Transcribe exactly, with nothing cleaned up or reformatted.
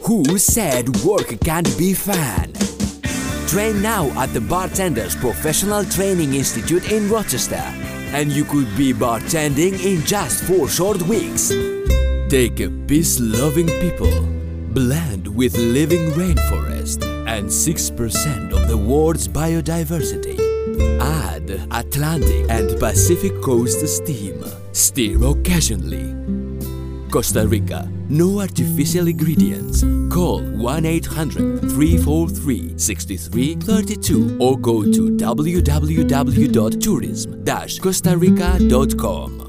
Who said work can't be fun? Train now at the Bartenders Professional Training Institute in Rochester, and you could be bartending in just four short weeks. Take a peace-loving people, blend with living rainforest and six percent of the world's biodiversity. Add Atlantic and Pacific coast steam. Stir occasionally. Costa Rica, no artificial ingredients. Call one eight hundred, three four three, six three three two or go to w w w dot tourism dash costa rica dot com.